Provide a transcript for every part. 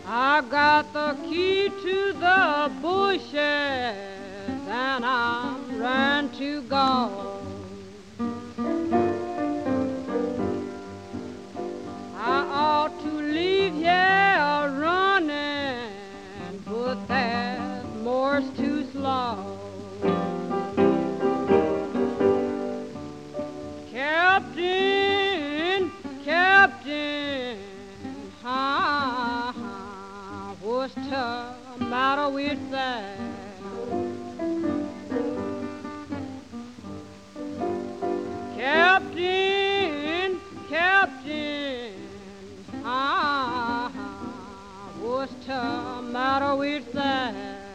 I got the key to the bushes and I'm ready to go. I ought to leave here running, but that more's too slow. Captain, Captain, what's the matter with that? Captain, Captain, what's the matter with that?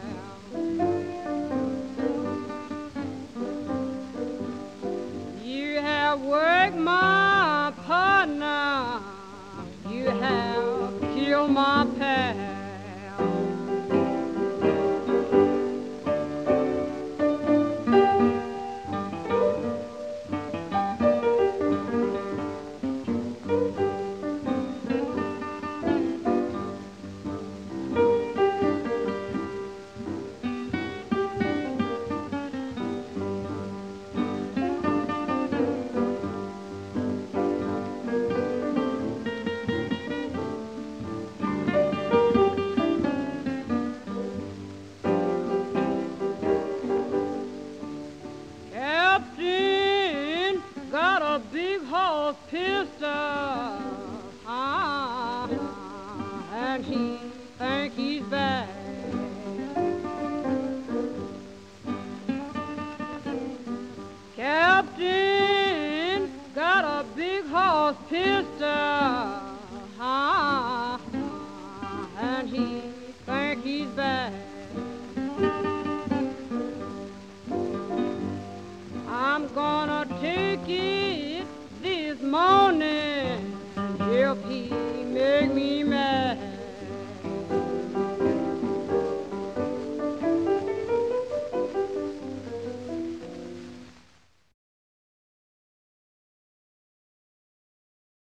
You have worked my partner, you have killed my pal. Captain got a big horse pistol, and he think he's bad. Captain got a big horse pistol, and he think he's bad. I'm gonna take it this morning if he make me mad.